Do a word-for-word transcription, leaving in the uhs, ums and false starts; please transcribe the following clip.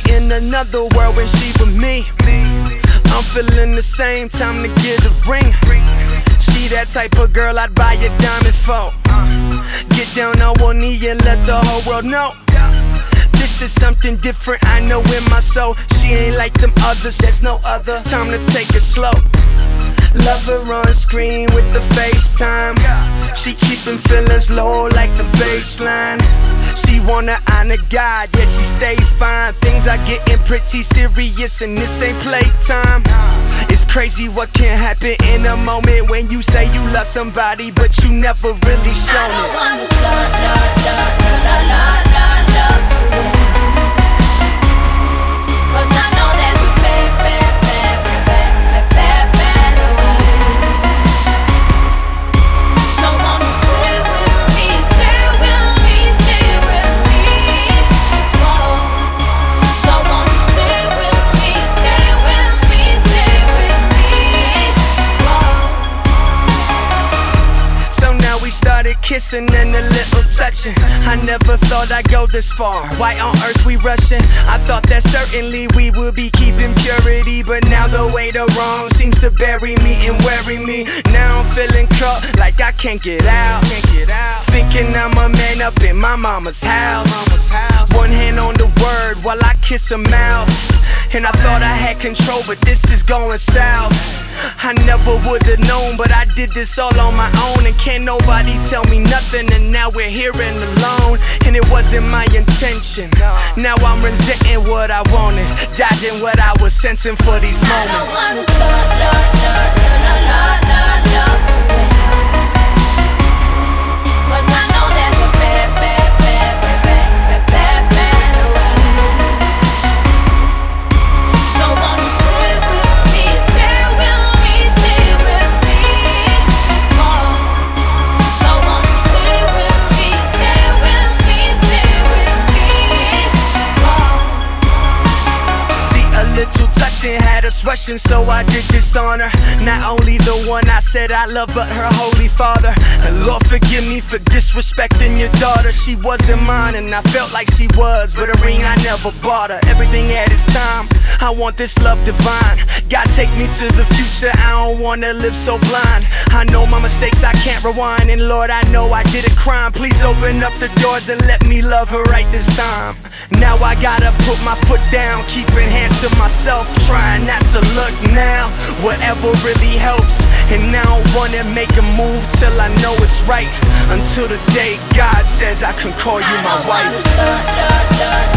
in another world when she with me. I'm feeling the same, time to get a ring. She that type of girl I'd buy a diamond for. Get down on one knee and let the whole world know. This is something different, I know in my soul. She ain't like them others, there's no other. Time to take it slow. Love her on screen with the FaceTime. She keepin' feelings low like the baseline. She wanna honor God, yeah, she stay fine. Things are getting pretty serious and this ain't playtime. It's crazy what can happen in a moment when you say you love somebody but you never really shown it. I don't wanna start, love, love, love, love, love, love. Cause I know there's a bad, bad, bad, bad, bad, bad, bad way. So won't you stay with me, stay with me, stay with me. Whoa. So won't you stay with me, stay with me, stay with me. Whoa. So now we started kissing and a little touching. I never thought I'd go this far. Why on earth we rushing? I thought that certainly we would be keeping purity, but now the weight of wrong seems to bury me and worry me. Now I'm feeling caught like I can't get out. Can't get out. Thinking I'm a man up in my mama's house. Mama's house. One hand on the word while I kiss her mouth. And I thought I had control, but this is going south. I never would've known, but I did this all on my own. And can't nobody tell me nothing, and now we're here and alone. And it wasn't my intention. Now I'm resenting what I wanted, dodging what I was sensing for these moments. I don't wanna start, love, love, love, love, love, love. Cause I know there's a bad, bad, bad, bad, bad, bad, bad way. So won't you stay with me, stay with me, stay with me. Oh. So won't you stay with me, stay with me, stay with me. Oh. See, a little touching had us rushing, so I did this on her. Not only the one I said I love, but her holy father. And Lord forgive me for disrespecting your daughter. She wasn't mine and I felt like she was, but a ring I never bought her. Everything at its time, I want this love divine. God take me to the future, I don't wanna live so blind. I know my mistakes, I can't rewind. And Lord, I know I did a crime. Please open up the doors and let me love her right this time. Now I gotta put my foot down, keeping hands to myself, trying not to look now. Whatever really helps. And I don't wanna make a move till I know it's right. Until the day God says I can call you my wife. I don't wanna start, love, love,